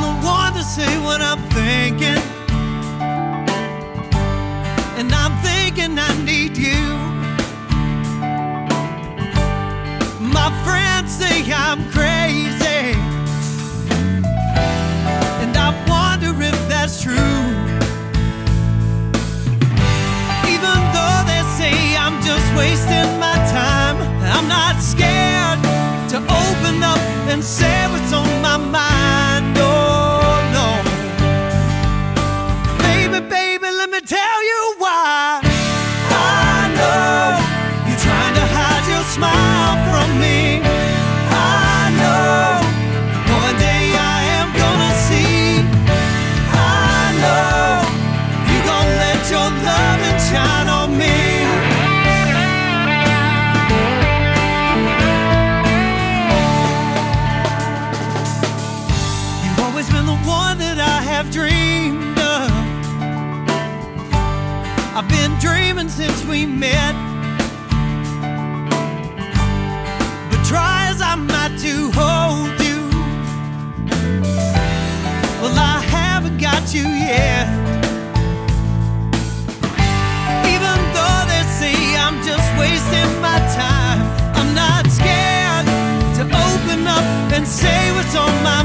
the one to say what I'm thinking, and I'm thinking I need you. My friends say I'm crazy, and I wonder if that's true. Even though they say I'm just wasting my time, I'm not scared to open up and say what's on my mind. Oh no, baby, baby, let me tell you why. I know you're trying to hide your smile from me. I know one day I am gonna see. I know you're gonna let your loving shine on me. Been the one that I have dreamed of. I've been dreaming since we met, but try as I might to hold you, well, I haven't got you yet. Even though they say I'm just wasting my time, I'm not scared to open up and say what's on my